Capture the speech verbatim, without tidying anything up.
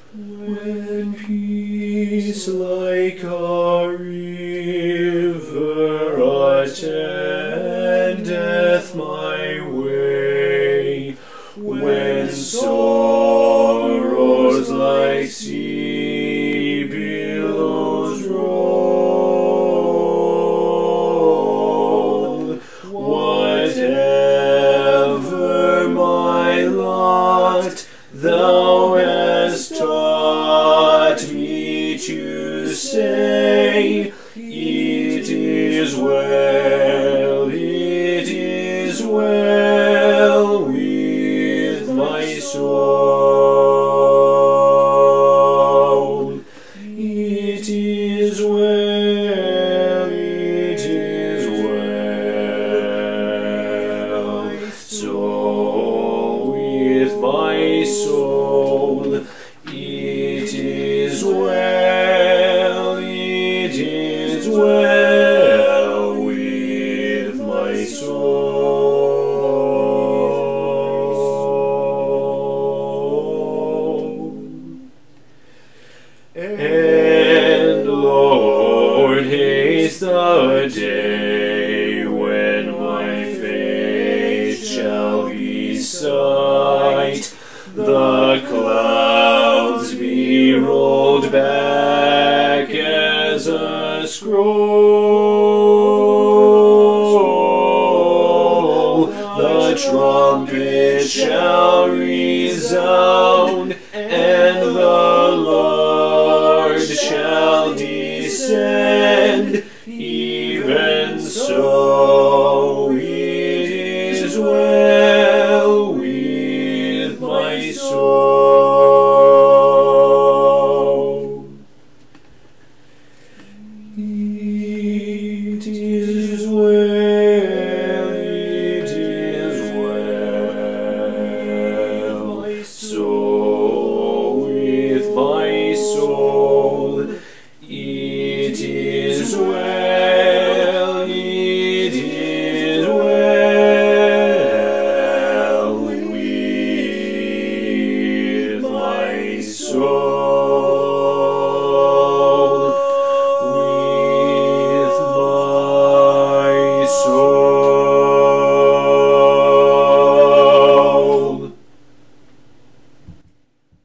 When peace like a river attendeth my way, when sorrows like sea billows roll, whatever my lot, thou hast taught me to say, it is well, it is well with my soul. It is well, it is well, so with my soul. It is well, it is well with my soul. And Lord, haste the day when my faith shall be sight, the clouds be rolled back as a scroll, the trumpet shall resound, and